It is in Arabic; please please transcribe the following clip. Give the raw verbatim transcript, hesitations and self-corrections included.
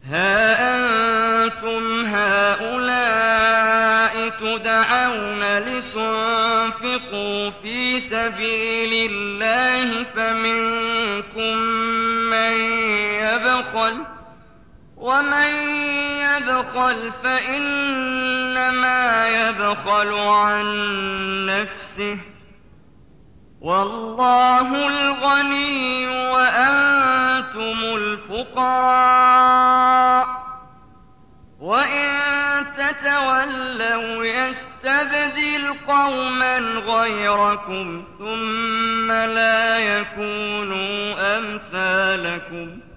ها أنتم هؤلاء تدعون لتنفقوا في سبيل الله فمنكم من يبخل ومن يبخل فإنما يبخل عن نفسه والله الغني وأنتم الفقراء وإن تتولوا يستبدل قوما غيركم ثم لا يكونوا أمثالكم